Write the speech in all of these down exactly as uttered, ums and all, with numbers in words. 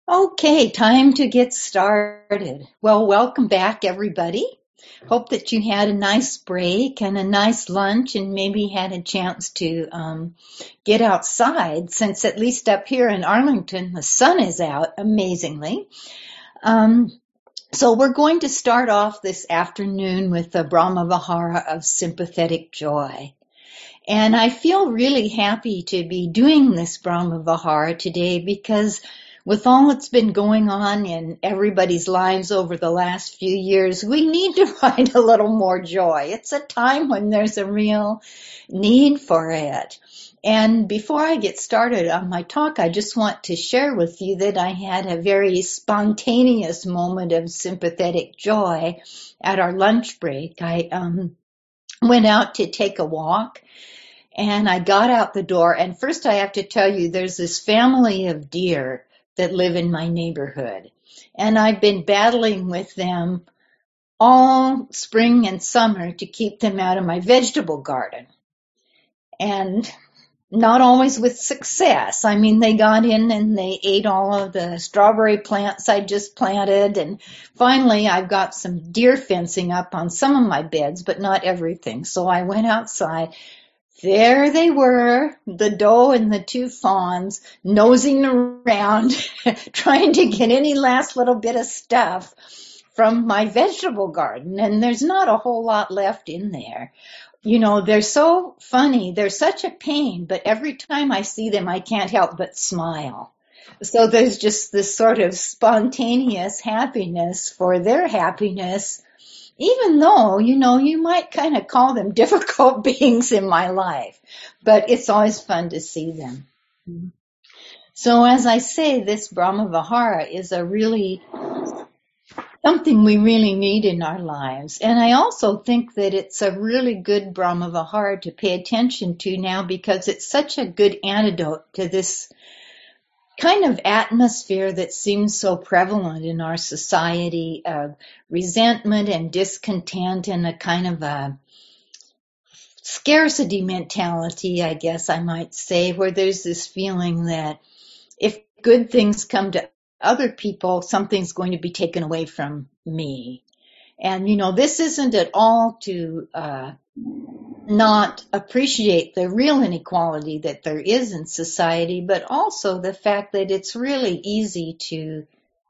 Okay, time to get started. Well, welcome back, everybody. Hope that you had a nice break and a nice lunch and maybe had a chance to um, get outside since at least up here in Arlington, the sun is out amazingly. Um, so we're going to start off this afternoon with the Brahma Vihara of sympathetic joy. And I feel really happy to be doing this Brahma Vihara today because with all that's been going on in everybody's lives over the last few years, we need to find a little more joy. It's a time when there's a real need for it. And before I get started on my talk, I just want to share with you that I had a very spontaneous moment of sympathetic joy at our lunch break. I um, went out to take a walk. And I got out the door, and first I have to tell you, there's this family of deer that live in my neighborhood. And I've been battling with them all spring and summer to keep them out of my vegetable garden. And not always with success. I mean, they got in and they ate all of the strawberry plants I just planted. And finally, I've got some deer fencing up on some of my beds, but not everything. So I went outside. There they were, the doe and the two fawns, nosing around, trying to get any last little bit of stuff from my vegetable garden. And there's not a whole lot left in there. You know, they're so funny. They're such a pain, but every time I see them, I can't help but smile. So there's just this sort of spontaneous happiness for their happiness, even though, you know, you might kind of call them difficult beings in my life, but it's always fun to see them. So as I say, this Brahma Vihara is a really, something we really need in our lives. And I also think that it's a really good Brahma Vihara to pay attention to now because it's such a good antidote to this kind of atmosphere that seems so prevalent in our society of resentment and discontent and a kind of a scarcity mentality, I guess I might say, where there's this feeling that if good things come to other people, something's going to be taken away from me. And, you know, this isn't at all to uh, not appreciate the real inequality that there is in society, but also the fact that it's really easy to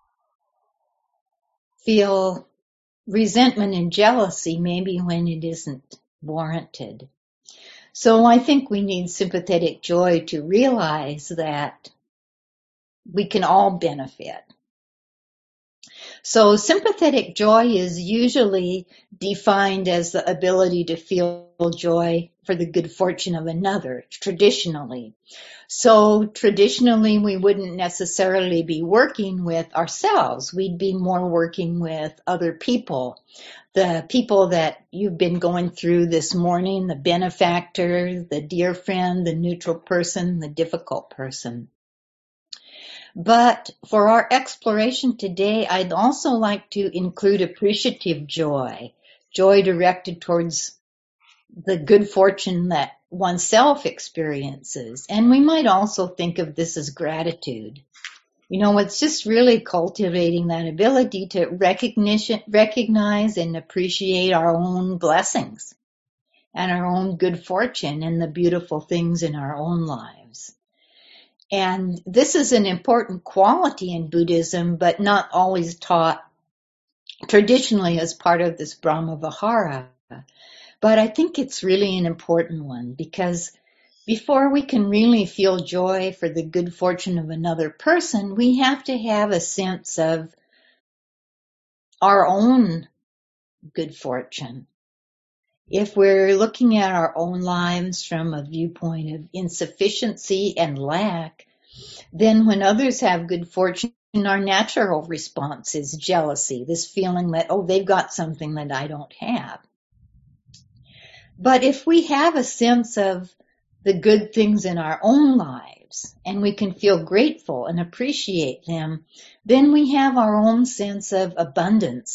feel resentment and jealousy maybe when it isn't warranted. So I think we need sympathetic joy to realize that we can all benefit. So sympathetic joy is usually defined as the ability to feel joy for the good fortune of another, traditionally. So traditionally, we wouldn't necessarily be working with ourselves. We'd be more working with other people. The people that you've been going through this morning, the benefactor, the dear friend, the neutral person, the difficult person. But for our exploration today, I'd also like to include appreciative joy, joy directed towards the good fortune that oneself experiences. And we might also think of this as gratitude. You know, it's just really cultivating that ability to recognition, recognize and appreciate our own blessings and our own good fortune and the beautiful things in our own lives. And this is an important quality in Buddhism, but not always taught traditionally as part of this Brahma Vihara. But I think it's really an important one because before we can really feel joy for the good fortune of another person, we have to have a sense of our own good fortune. If we're looking at our own lives from a viewpoint of insufficiency and lack, then when others have good fortune, our natural response is jealousy, this feeling that, oh, they've got something that I don't have. But if we have a sense of the good things in our own lives and we can feel grateful and appreciate them, then we have our own sense of abundance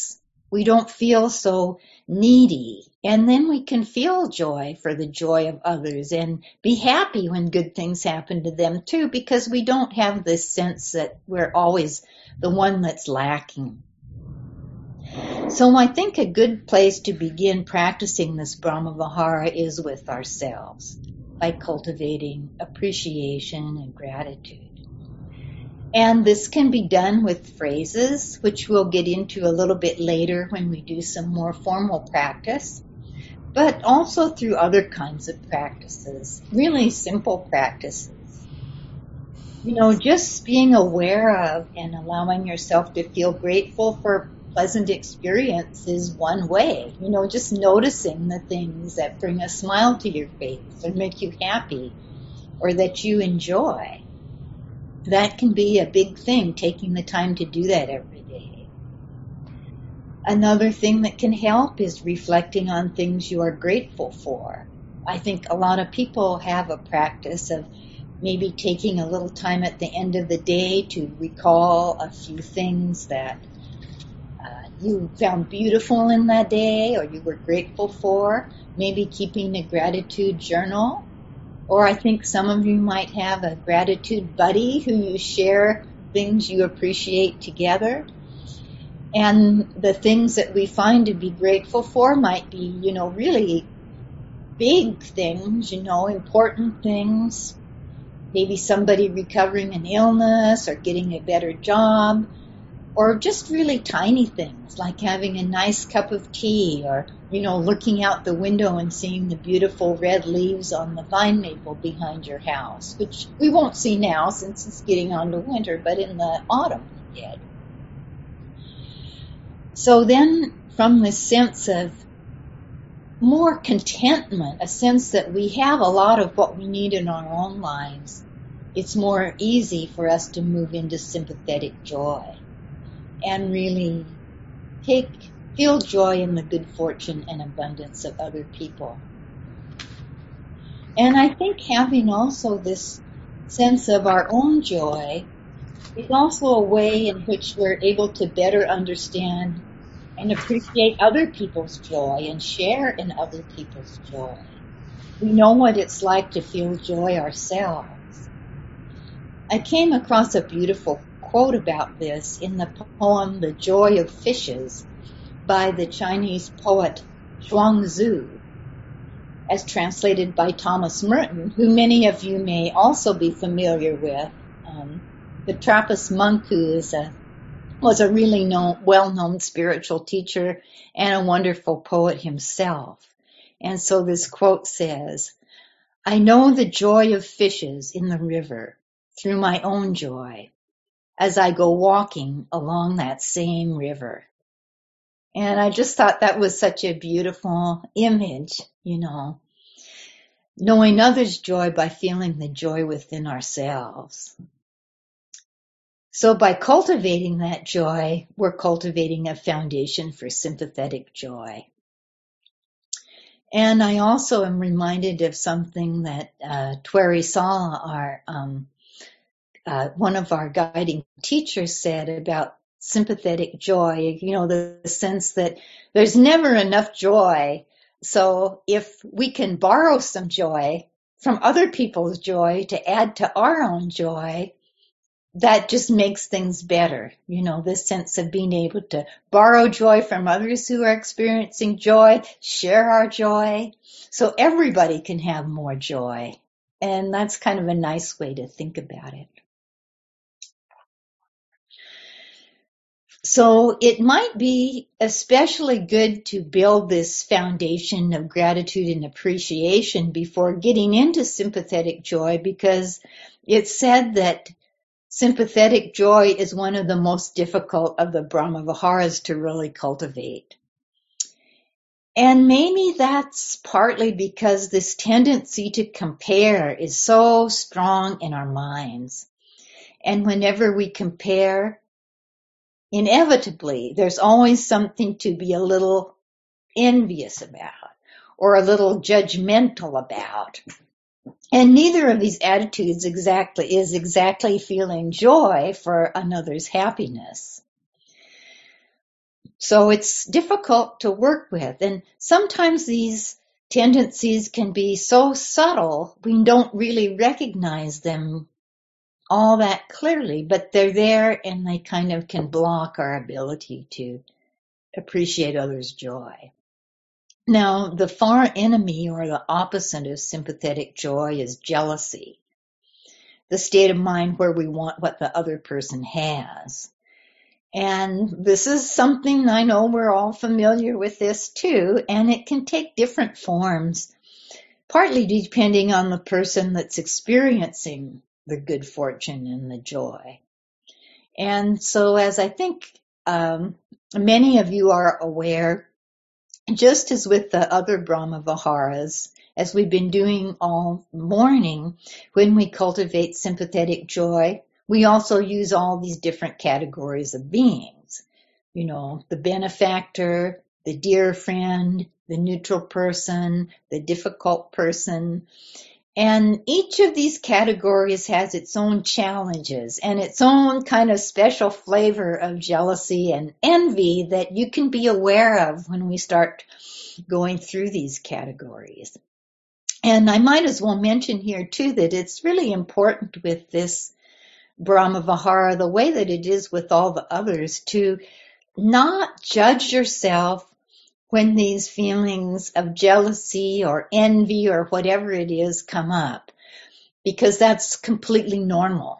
We don't feel so needy. And then we can feel joy for the joy of others and be happy when good things happen to them too, because we don't have this sense that we're always the one that's lacking. So I think a good place to begin practicing this Brahmavihara is with ourselves, by cultivating appreciation and gratitude. And this can be done with phrases, which we'll get into a little bit later when we do some more formal practice, but also through other kinds of practices, really simple practices. You know, just being aware of and allowing yourself to feel grateful for pleasant experience is one way. You know, just noticing the things that bring a smile to your face or make you happy or that you enjoy. That can be a big thing, taking the time to do that every day. Another thing that can help is reflecting on things you are grateful for. I think a lot of people have a practice of maybe taking a little time at the end of the day to recall a few things that uh, you found beautiful in that day or you were grateful for. Maybe keeping a gratitude journal. Or I think some of you might have a gratitude buddy who you share things you appreciate together. And the things that we find to be grateful for might be, you know, really big things, you know, important things. Maybe somebody recovering an illness or getting a better job. Or just really tiny things like having a nice cup of tea or, you know, looking out the window and seeing the beautiful red leaves on the vine maple behind your house, which we won't see now since it's getting on to winter, but in the autumn we did. So then from this sense of more contentment, a sense that we have a lot of what we need in our own lives, it's more easy for us to move into sympathetic joy. And really take, feel joy in the good fortune and abundance of other people. And I think having also this sense of our own joy is also a way in which we're able to better understand and appreciate other people's joy and share in other people's joy. We know what it's like to feel joy ourselves. I came across a beautiful quote about this in the poem The Joy of Fishes by the Chinese poet Zhuangzi, as translated by Thomas Merton, who many of you may also be familiar with. Um, the Trappist monk who is a, was a really known, well-known spiritual teacher and a wonderful poet himself. And so this quote says, "I know the joy of fishes in the river through my own joy, as I go walking along that same river." And I just thought that was such a beautiful image, you know, knowing others' joy by feeling the joy within ourselves. So by cultivating that joy, we're cultivating a foundation for sympathetic joy. And I also am reminded of something that uh, Tweri Sala, our um, Uh, one of our guiding teachers said about sympathetic joy, you know, the, the sense that there's never enough joy. So if we can borrow some joy from other people's joy to add to our own joy, that just makes things better. You know, this sense of being able to borrow joy from others who are experiencing joy, share our joy, so everybody can have more joy. And that's kind of a nice way to think about it. So it might be especially good to build this foundation of gratitude and appreciation before getting into sympathetic joy, because it's said that sympathetic joy is one of the most difficult of the Brahmaviharas to really cultivate. And maybe that's partly because this tendency to compare is so strong in our minds. And whenever we compare, inevitably, there's always something to be a little envious about or a little judgmental about. And neither of these attitudes exactly is exactly feeling joy for another's happiness. So it's difficult to work with. And sometimes these tendencies can be so subtle, we don't really recognize them all that clearly, but they're there and they kind of can block our ability to appreciate others' joy. Now, the far enemy or the opposite of sympathetic joy is jealousy, the state of mind where we want what the other person has. And this is something I know we're all familiar with this too, and it can take different forms, partly depending on the person that's experiencing the good fortune and the joy. And so, as I think um, many of you are aware, just as with the other Brahma Viharas, as we've been doing all morning, when we cultivate sympathetic joy, we also use all these different categories of beings. You know, the benefactor, the dear friend, the neutral person, the difficult person. And each of these categories has its own challenges and its own kind of special flavor of jealousy and envy that you can be aware of when we start going through these categories. And I might as well mention here too that it's really important with this Brahma Vihara, the way that it is with all the others, to not judge yourself when these feelings of jealousy or envy or whatever it is come up, because that's completely normal.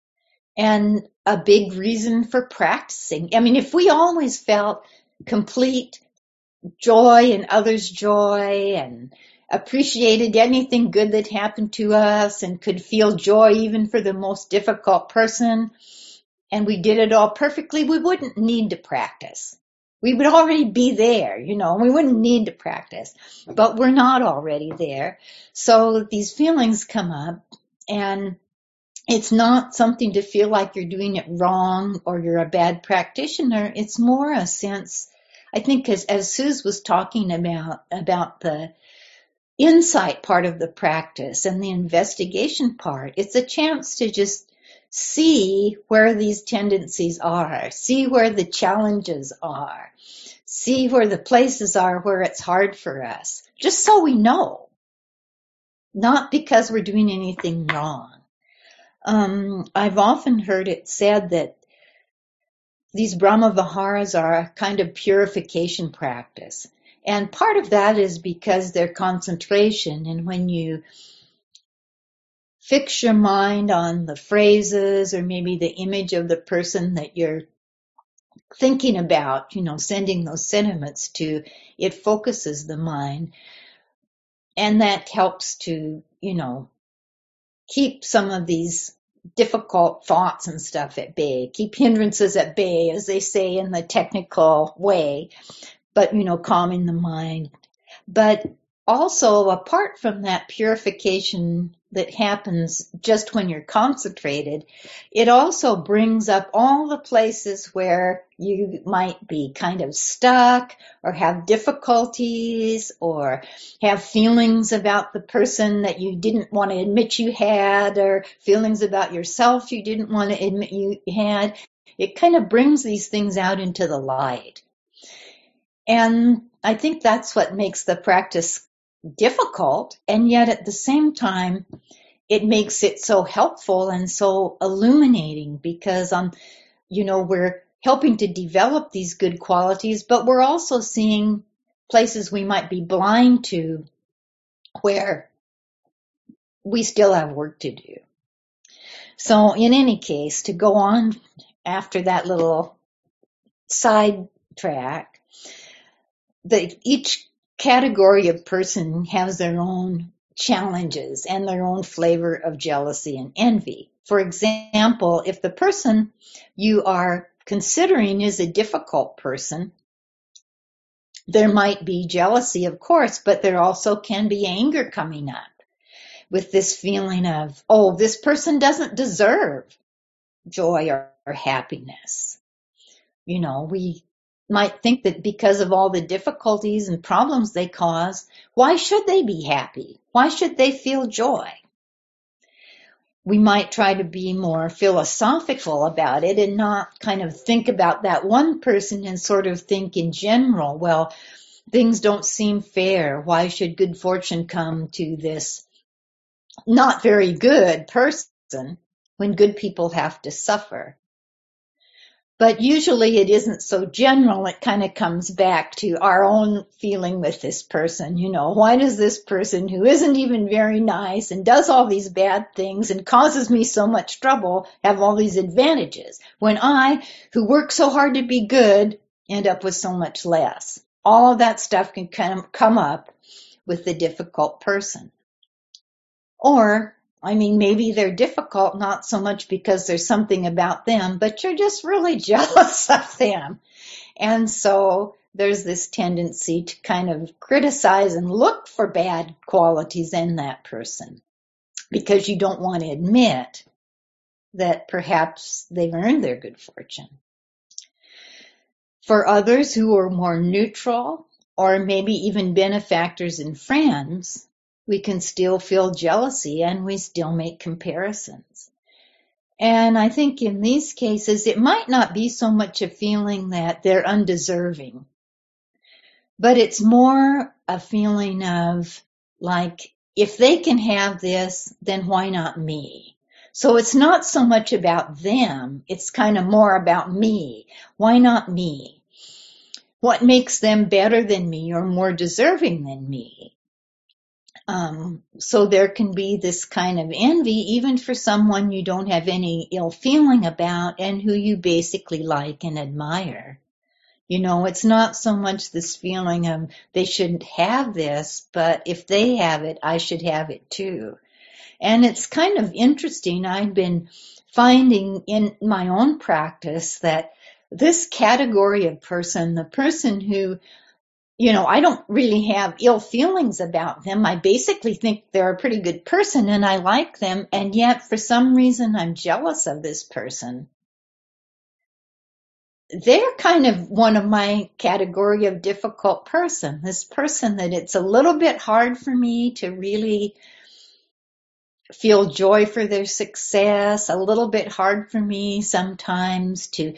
And a big reason for practicing. I mean, if we always felt complete joy in others' joy and appreciated anything good that happened to us and could feel joy even for the most difficult person, and we did it all perfectly, we wouldn't need to practice. We would already be there, you know, we wouldn't need to practice, but we're not already there. So these feelings come up, and it's not something to feel like you're doing it wrong or you're a bad practitioner. It's more a sense, I think, as, as Suze was talking about, about the insight part of the practice and the investigation part, it's a chance to just see where these tendencies are, see where the challenges are, see where the places are where it's hard for us, just so we know, not because we're doing anything wrong. Um, I've often heard it said that these Brahma Viharas are a kind of purification practice. And part of that is because they're concentration. And when you fix your mind on the phrases or maybe the image of the person that you're thinking about, you know, sending those sentiments to, it focuses the mind. And that helps to, you know, keep some of these difficult thoughts and stuff at bay, keep hindrances at bay, as they say in the technical way, but, you know, calming the mind. But also, apart from that purification that happens just when you're concentrated, it also brings up all the places where you might be kind of stuck or have difficulties or have feelings about the person that you didn't want to admit you had, or feelings about yourself you didn't want to admit you had. It kind of brings these things out into the light. And I think that's what makes the practice difficult, and yet at the same time, it makes it so helpful and so illuminating, because, um, you know, we're helping to develop these good qualities, but we're also seeing places we might be blind to where we still have work to do. So in any case, to go on after that little sidetrack, that each category of person has their own challenges and their own flavor of jealousy and envy. For example, if the person you are considering is a difficult person, there might be jealousy, of course, but there also can be anger coming up with this feeling of, oh, this person doesn't deserve joy or, or happiness. You know, we might think that because of all the difficulties and problems they cause, why should they be happy? Why should they feel joy? we might try to be more philosophical about it and not kind of think about that one person and sort of think in general, well, things don't seem fair. Why should good fortune come to this not very good person when good people have to suffer? But usually it isn't so general. It kind of comes back to our own feeling with this person. You know, why does this person who isn't even very nice and does all these bad things and causes me so much trouble have all these advantages when I, who work so hard to be good, end up with so much less? All of that stuff can kind of come up with the difficult person. Or, I mean, maybe they're difficult not so much because there's something about them, but you're just really jealous of them. And so there's this tendency to kind of criticize and look for bad qualities in that person because you don't want to admit that perhaps they've earned their good fortune. For others who are more neutral or maybe even benefactors and friends, we can still feel jealousy and we still make comparisons. And I think in these cases, it might not be so much a feeling that they're undeserving, but it's more a feeling of like, if they can have this, then why not me? So it's not so much about them. It's kind of more about me. Why not me? What makes them better than me or more deserving than me? Um, so there can be this kind of envy, even for someone you don't have any ill feeling about and who you basically like and admire. You know, it's not so much this feeling of they shouldn't have this, but if they have it, I should have it too. And it's kind of interesting. I've been finding in my own practice that this category of person, the person who, you know, I don't really have ill feelings about them. I basically think they're a pretty good person and I like them. And yet for some reason I'm jealous of this person. They're kind of one of my category of difficult person, this person that it's a little bit hard for me to really feel joy for their success, a little bit hard for me sometimes to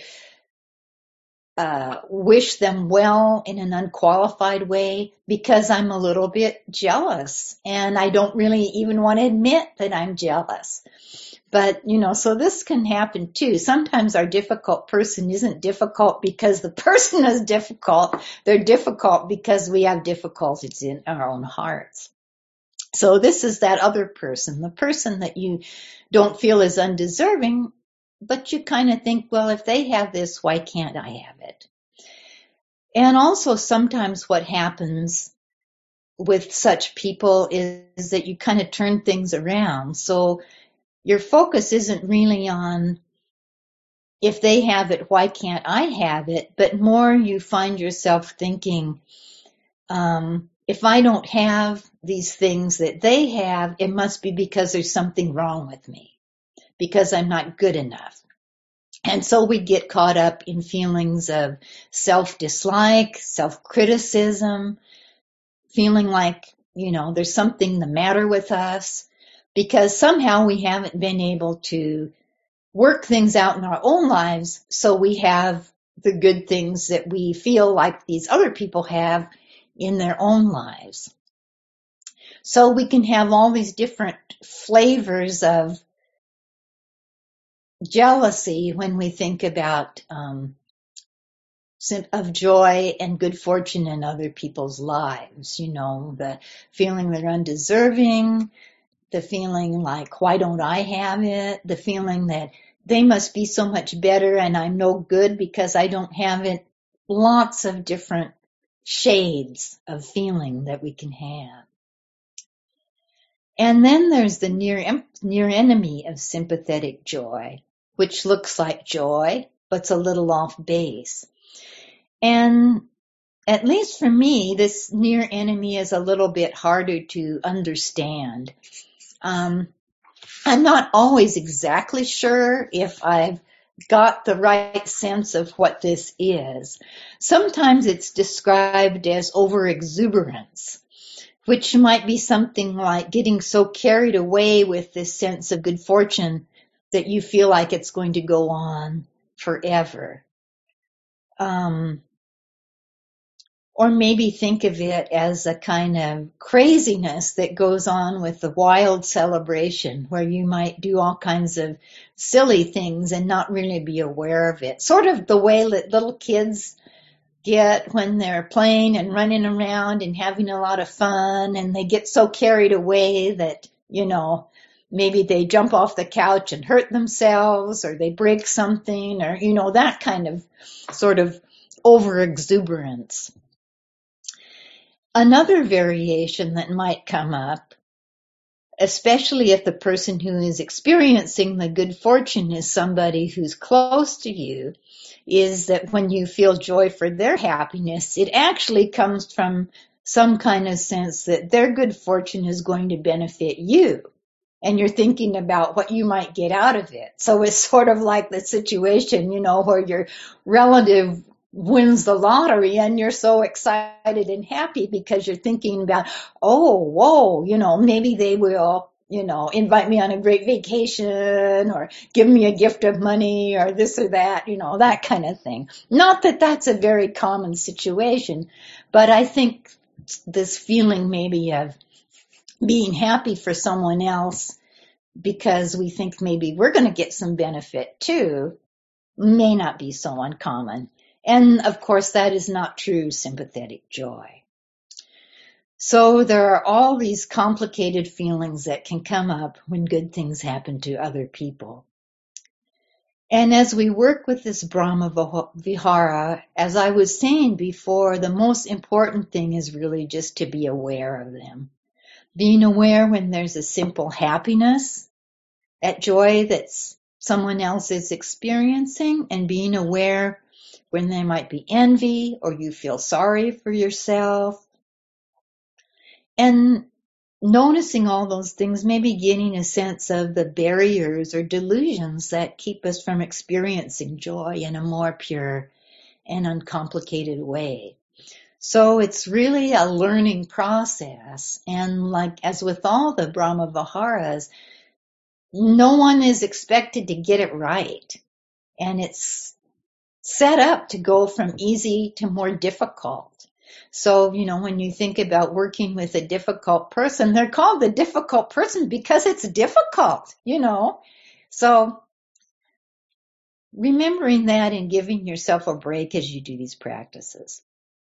Uh, wish them well in an unqualified way because I'm a little bit jealous and I don't really even want to admit that I'm jealous. But, you know, so this can happen too. Sometimes our difficult person isn't difficult because the person is difficult. They're difficult because we have difficulties in our own hearts. So this is that other person, the person that you don't feel is undeserving, but you kind of think, well, if they have this, why can't I have it? And also sometimes what happens with such people is, is that you kind of turn things around. So your focus isn't really on if they have it, why can't I have it? But more you find yourself thinking, um, if I don't have these things that they have, it must be because there's something wrong with me, because I'm not good enough. And so we get caught up in feelings of self-dislike, self-criticism, feeling like, you know, there's something the matter with us because somehow we haven't been able to work things out in our own lives so we have the good things that we feel like these other people have in their own lives. So we can have all these different flavors of jealousy when we think about um, of joy and good fortune in other people's lives. You know, the feeling they're undeserving, the feeling like, why don't I have it? The feeling that they must be so much better and I'm no good because I don't have it. Lots of different shades of feeling that we can have. And then there's the near, near enemy of sympathetic joy, which looks like joy, but's a little off base. And at least for me, this near enemy is a little bit harder to understand. Um, I'm not always exactly sure if I've got the right sense of what this is. Sometimes it's described as overexuberance, which might be something like getting so carried away with this sense of good fortune that you feel like it's going to go on forever. Um, or maybe think of it as a kind of craziness that goes on with the wild celebration, where you might do all kinds of silly things and not really be aware of it. Sort of the way that little kids get when they're playing and running around and having a lot of fun, and they get so carried away that, you know, maybe they jump off the couch and hurt themselves, or they break something, or, you know, that kind of sort of over exuberance. Another variation that might come up, especially if the person who is experiencing the good fortune is somebody who's close to you, is that when you feel joy for their happiness, it actually comes from some kind of sense that their good fortune is going to benefit you. And you're thinking about what you might get out of it. So it's sort of like the situation, you know, where your relative wins the lottery and you're so excited and happy because you're thinking about, oh, whoa, you know, maybe they will, you know, invite me on a great vacation or give me a gift of money or this or that, you know, that kind of thing. Not that that's a very common situation, but I think this feeling maybe of being happy for someone else because we think maybe we're going to get some benefit too may not be so uncommon. And of course, that is not true sympathetic joy. So there are all these complicated feelings that can come up when good things happen to other people. And as we work with this Brahma Vihara, as I was saying before, the most important thing is really just to be aware of them. Being aware when there's a simple happiness, that joy that someone else is experiencing, and being aware when there might be envy or you feel sorry for yourself. And noticing all those things, maybe getting a sense of the barriers or delusions that keep us from experiencing joy in a more pure and uncomplicated way. So it's really a learning process. And like as with all the Brahma Viharas, no one is expected to get it right. And it's set up to go from easy to more difficult. So, you know, when you think about working with a difficult person, they're called the difficult person because it's difficult, you know. So remembering that and giving yourself a break as you do these practices.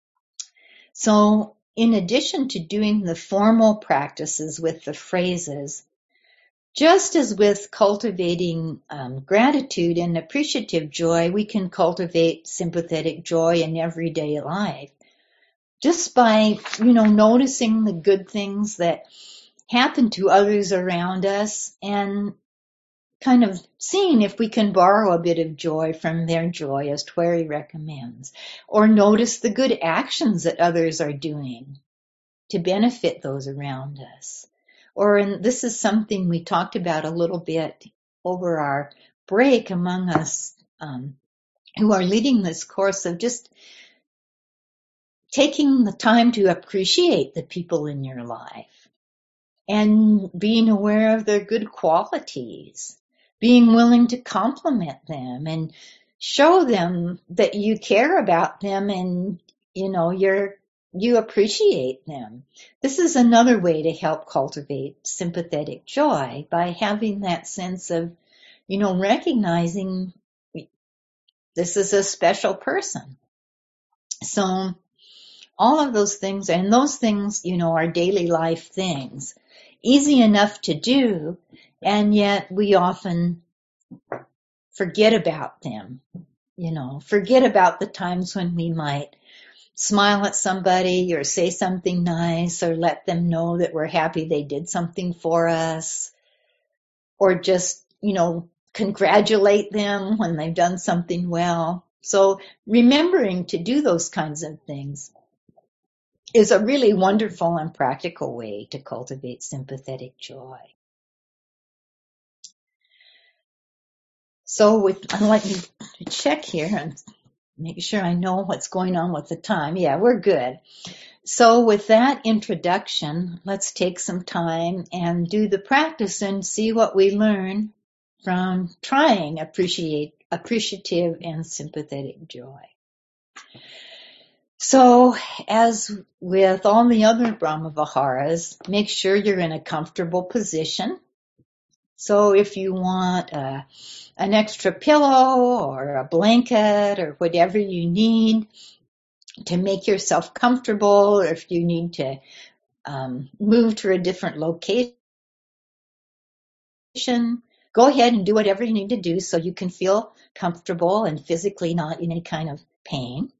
So in addition to doing the formal practices with the phrases, just as with cultivating um, gratitude and appreciative joy, we can cultivate sympathetic joy in everyday life. Just by, you know, noticing the good things that happen to others around us and kind of seeing if we can borrow a bit of joy from their joy, as Twary recommends, or notice the good actions that others are doing to benefit those around us. Or, and this is something we talked about a little bit over our break among us um, who are leading this course, of just taking the time to appreciate the people in your life and being aware of their good qualities, being willing to compliment them and show them that you care about them and, you know, you're you appreciate them. This is another way to help cultivate sympathetic joy, by having that sense of, you know, recognizing this is a special person. So all of those things, and those things, you know, are daily life things, easy enough to do, and yet we often forget about them, you know, forget about the times when we might smile at somebody or say something nice or let them know that we're happy they did something for us, or just, you know, congratulate them when they've done something well. So remembering to do those kinds of things is a really wonderful and practical way to cultivate sympathetic joy. So with, let me check here and Make sure I know what's going on with the time. Yeah, we're good. So with that introduction, let's take some time and do the practice and see what we learn from trying appreciate, appreciative and sympathetic joy. So as with all the other Brahma Viharas, make sure you're in a comfortable position. So if you want a, an extra pillow or a blanket or whatever you need to make yourself comfortable, or if you need to um, move to a different location, go ahead and do whatever you need to do so you can feel comfortable and physically not in any kind of pain.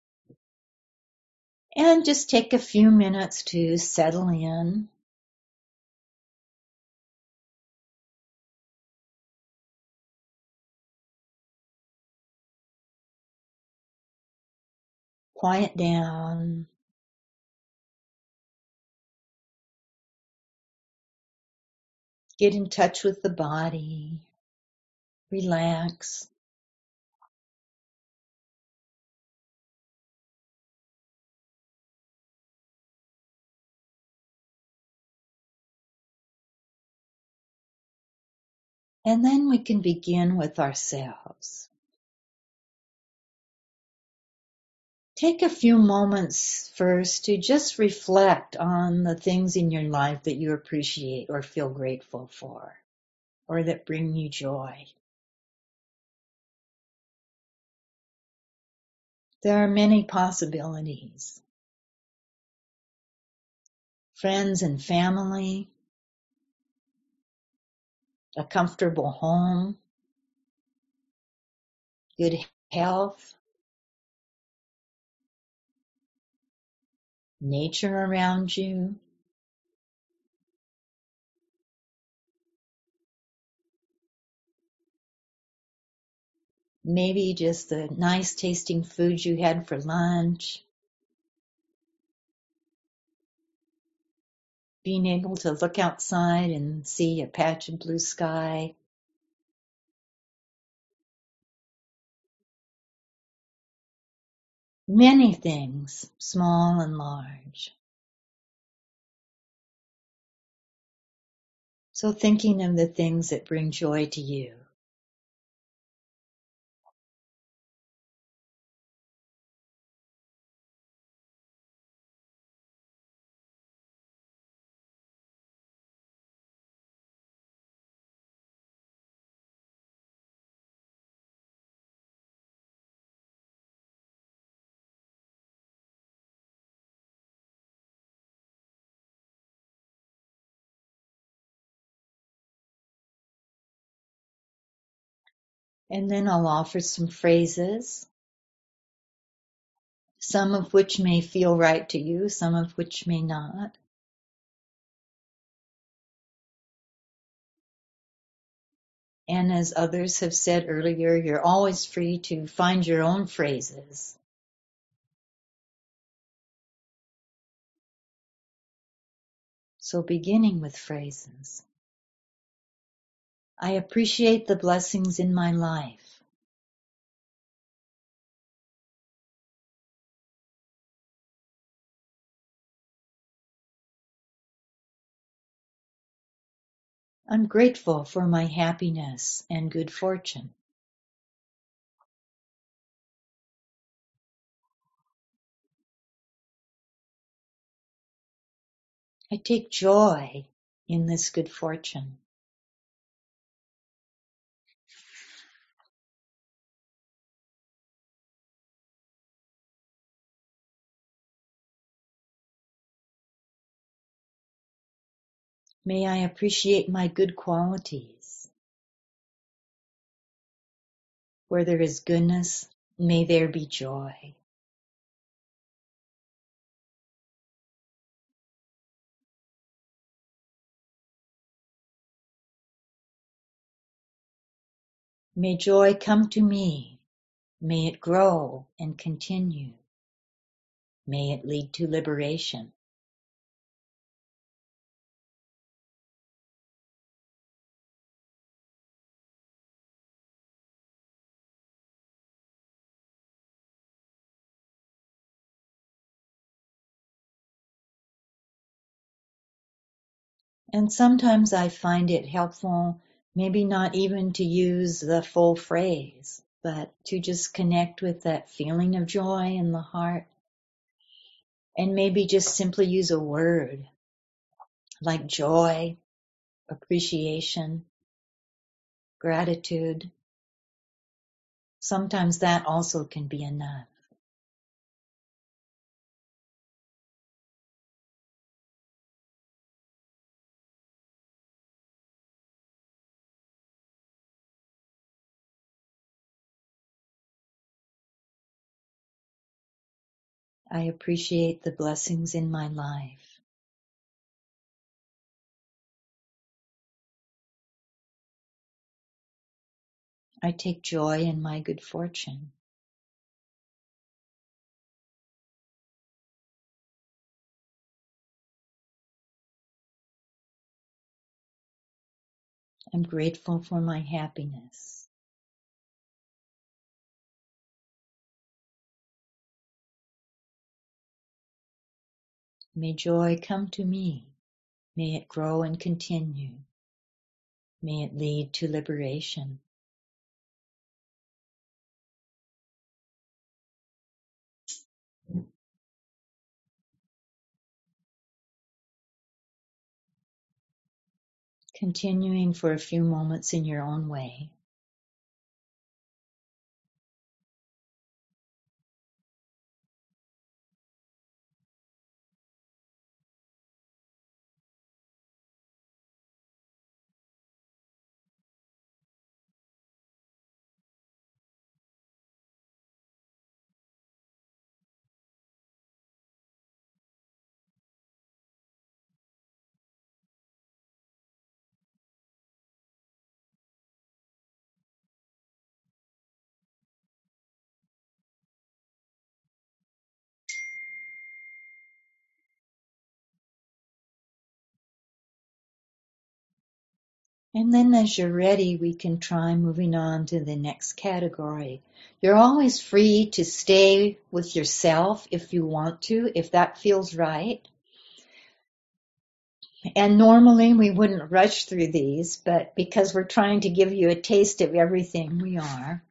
And just take a few minutes to settle in. Quiet down. Get in touch with the body. Relax. And then we can begin with ourselves. Take a few moments first to just reflect on the things in your life that you appreciate or feel grateful for, or that bring you joy. There are many possibilities. Friends and family, a comfortable home, good health, nature around you, maybe just the nice tasting food you had for lunch, being able to look outside and see a patch of blue sky. Many things, small and large. So thinking of the things that bring joy to you. And then I'll offer some phrases, some of which may feel right to you, some of which may not. And as others have said earlier, you're always free to find your own phrases. So beginning with phrases. I appreciate the blessings in my life. I'm grateful for my happiness and good fortune. I take joy in this good fortune. May I appreciate my good qualities. Where there is goodness, may there be joy. May joy come to me. May it grow and continue. May it lead to liberation. And sometimes I find it helpful, maybe not even to use the full phrase, but to just connect with that feeling of joy in the heart and maybe just simply use a word like joy, appreciation, gratitude. Sometimes that also can be enough. I appreciate the blessings in my life. I take joy in my good fortune. I'm grateful for my happiness. May joy come to me. May it grow and continue. May it lead to liberation. Continuing for a few moments in your own way. And then as you're ready, we can try moving on to the next category. You're always free to stay with yourself if you want to, if that feels right. And normally we wouldn't rush through these, but because we're trying to give you a taste of everything, we are.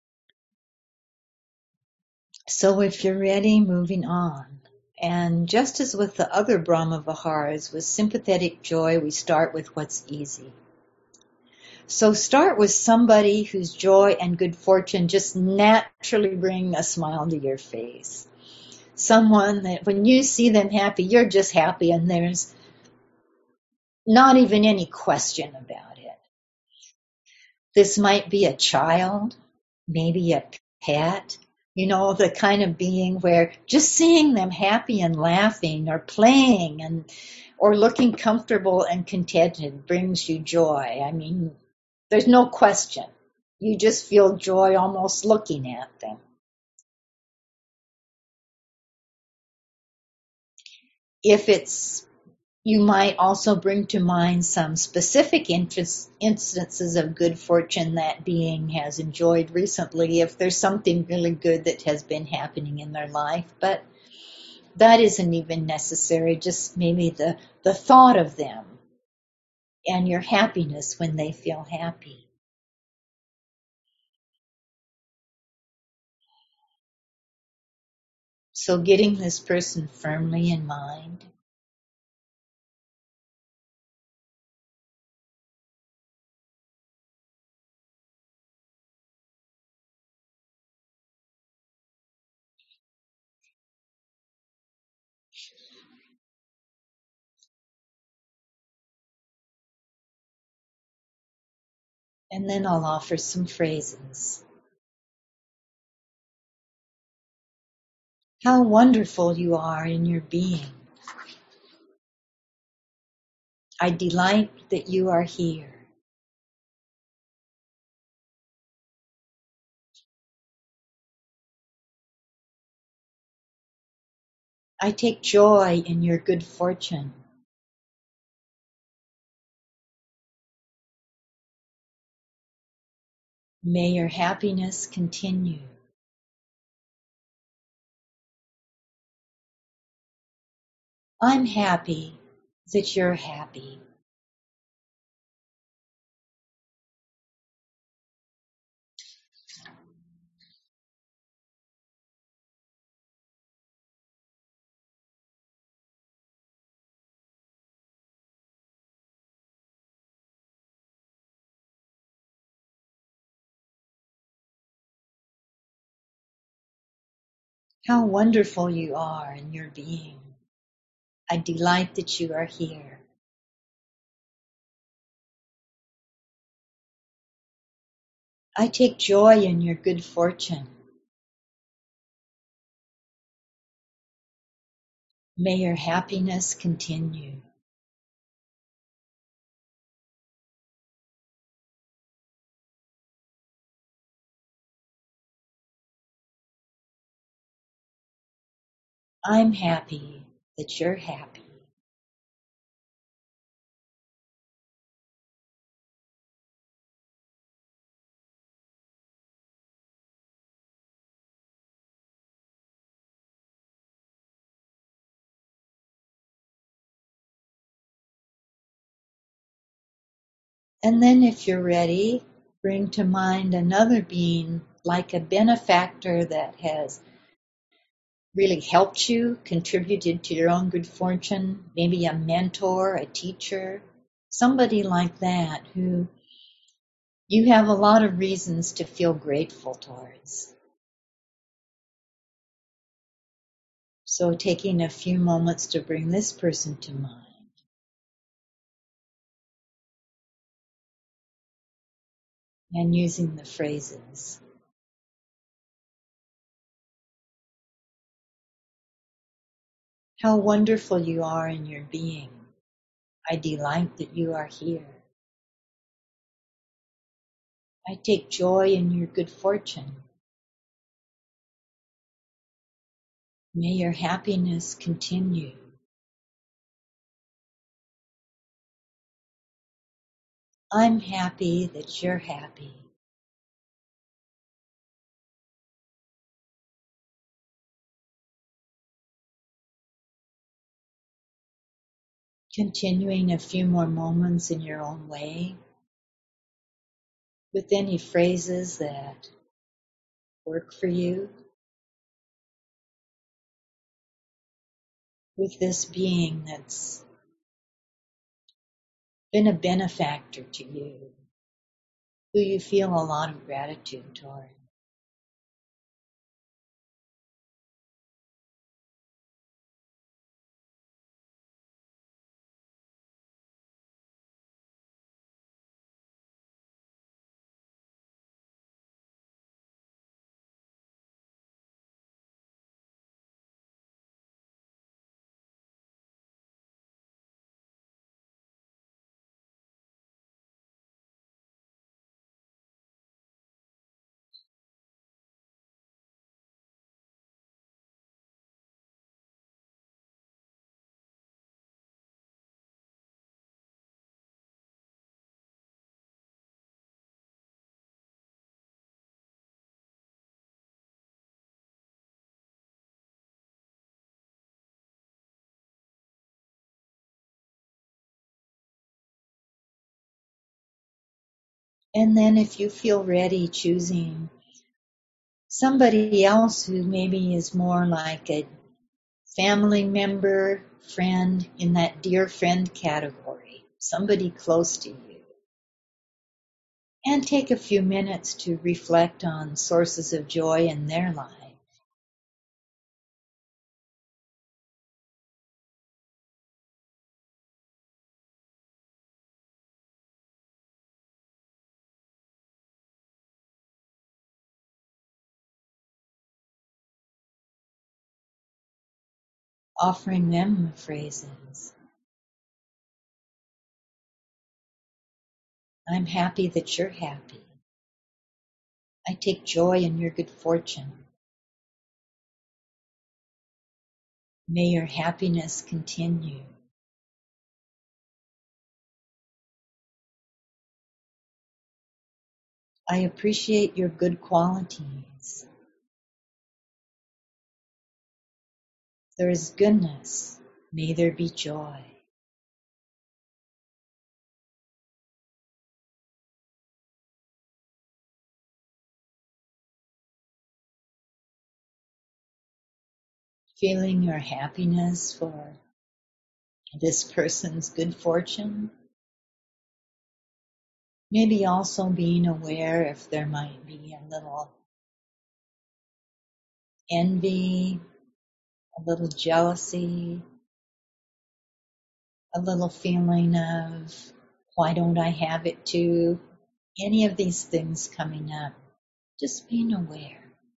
So if you're ready, moving on. And just as with the other Brahma Viharas, with sympathetic joy, we start with what's easy. So start with somebody whose joy and good fortune just naturally bring a smile to your face. Someone that when you see them happy, you're just happy and there's not even any question about it. This might be a child, maybe a pet, you know, the kind of being where just seeing them happy and laughing or playing and or looking comfortable and contented brings you joy. I mean, there's no question. You just feel joy almost looking at them. If it's, you might also bring to mind some specific interest, instances of good fortune that being has enjoyed recently, if there's something really good that has been happening in their life. But that isn't even necessary, just maybe the, the thought of them and your happiness when they feel happy. So getting this person firmly in mind. And then I'll offer some phrases. How wonderful you are in your being. I delight that you are here. I take joy in your good fortune. May your happiness continue. I'm happy that you're happy. How wonderful you are in your being. I delight that you are here. I take joy in your good fortune. May your happiness continue. I'm happy that you're happy. And then if you're ready, bring to mind another being like a benefactor that has really helped you, contributed to your own good fortune, maybe a mentor, a teacher, somebody like that who you have a lot of reasons to feel grateful towards. So taking a few moments to bring this person to mind. And using the phrases. How wonderful you are in your being. I delight that you are here. I take joy in your good fortune. May your happiness continue. I'm happy that you're happy. Continuing a few more moments in your own way with any phrases that work for you. With this being that's been a benefactor to you, who you feel a lot of gratitude toward. And then if you feel ready, choosing somebody else who maybe is more like a family member, friend, in that dear friend category, somebody close to you. And take a few minutes to reflect on sources of joy in their life. Offering them the phrases. I'm happy that you're happy. I take joy in your good fortune. May your happiness continue. I appreciate your good qualities. There is goodness. May there be joy. Feeling your happiness for this person's good fortune. Maybe also being aware if there might be a little envy, a little jealousy, a little feeling of why don't I have it too? Any of these things coming up, just being aware.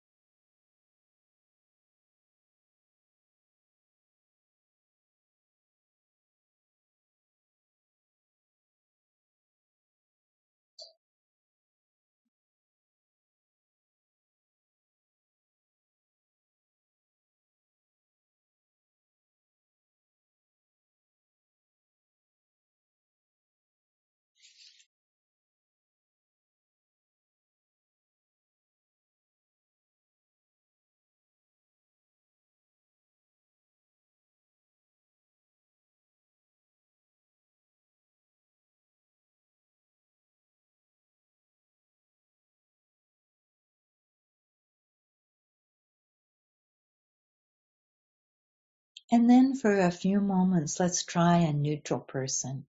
And then for a few moments, let's try a neutral person.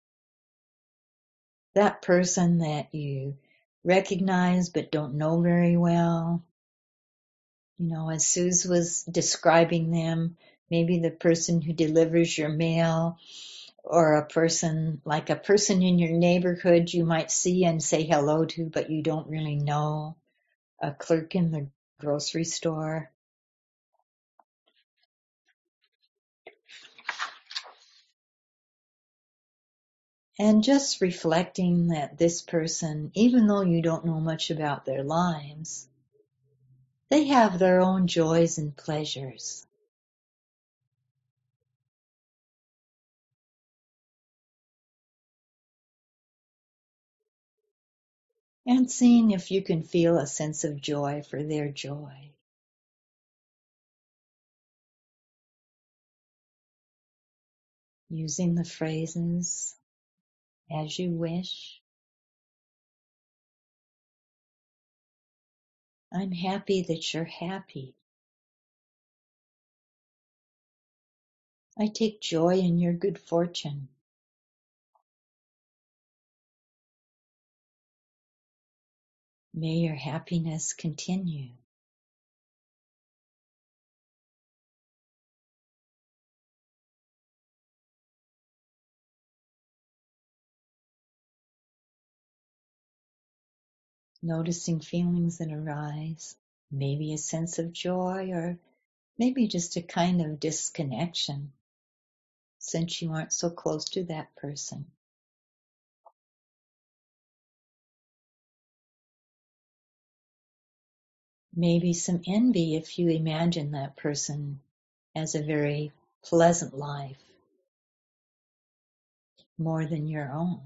That person that you recognize but don't know very well. You know, as Suze was describing them, maybe the person who delivers your mail, or a person like a person in your neighborhood you might see and say hello to, but you don't really know, a clerk in the grocery store. And just reflecting that this person, even though you don't know much about their lives, they have their own joys and pleasures. And seeing if you can feel a sense of joy for their joy. Using the phrases as you wish. I'm happy that you're happy. I take joy in your good fortune. May your happiness continue. Noticing feelings that arise, maybe a sense of joy or maybe just a kind of disconnection since you aren't so close to that person. Maybe some envy if you imagine that person as a very pleasant life, more than your own.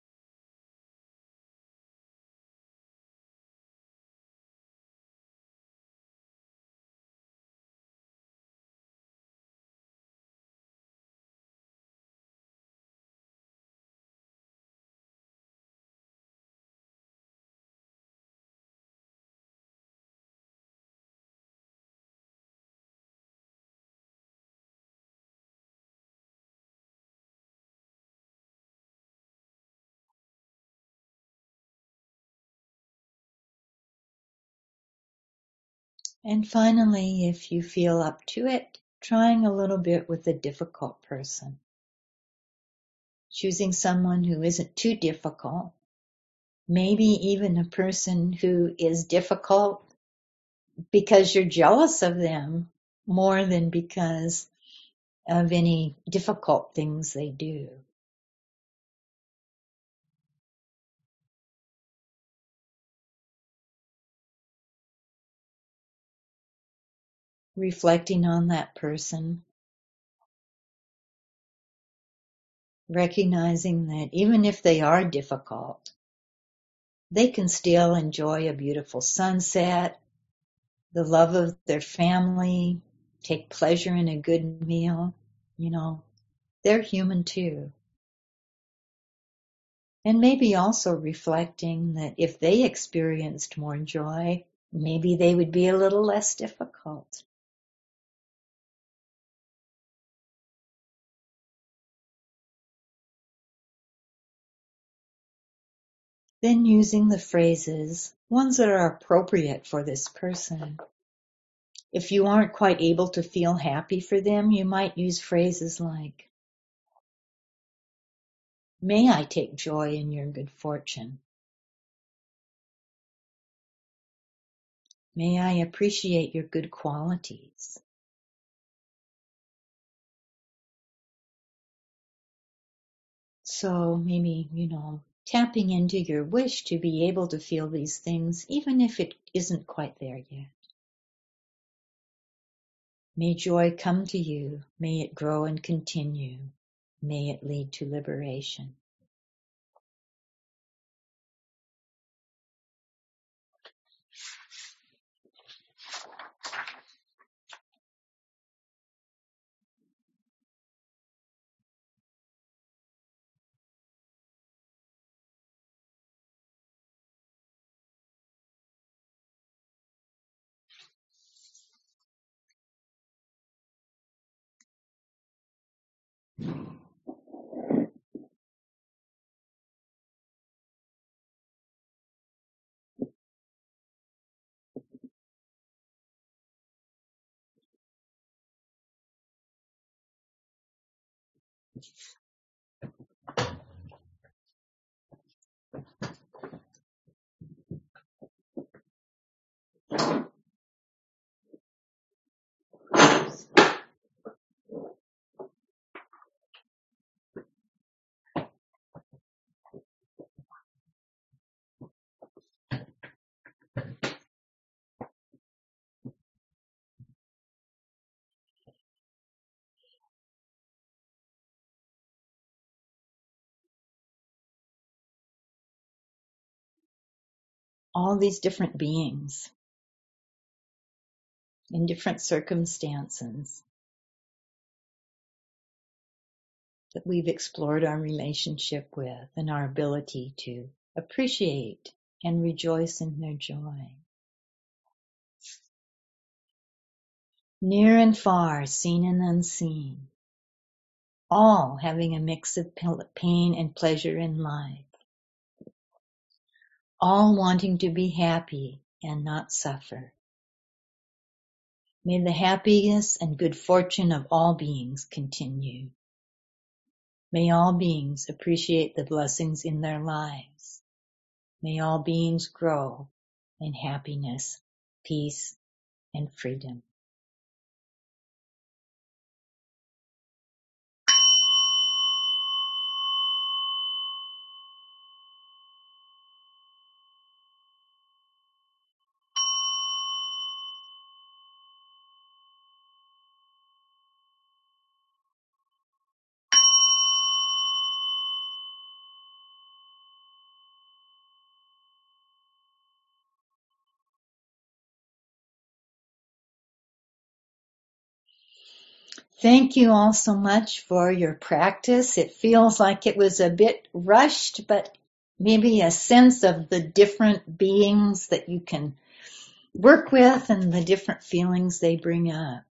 And finally, if you feel up to it, trying a little bit with a difficult person. Choosing someone who isn't too difficult, maybe even a person who is difficult because you're jealous of them more than because of any difficult things they do. Reflecting on that person, recognizing that even if they are difficult, they can still enjoy a beautiful sunset, the love of their family, take pleasure in a good meal. You know, they're human too. And maybe also reflecting that if they experienced more joy, maybe they would be a little less difficult. Then using the phrases, ones that are appropriate for this person. If you aren't quite able to feel happy for them, you might use phrases like, may I take joy in your good fortune? May I appreciate your good qualities? So maybe, you know, tapping into your wish to be able to feel these things, even if it isn't quite there yet. May joy come to you. May it grow and continue. May it lead to liberation. All these different beings in different circumstances that we've explored our relationship with and our ability to appreciate and rejoice in their joy. Near and far, seen and unseen, all having a mix of pain and pleasure in life, all wanting to be happy and not suffer. May the happiness and good fortune of all beings continue. May all beings appreciate the blessings in their lives. May all beings grow in happiness, peace, and freedom. Thank you all so much for your practice. It feels like it was a bit rushed, but maybe a sense of the different beings that you can work with and the different feelings they bring up.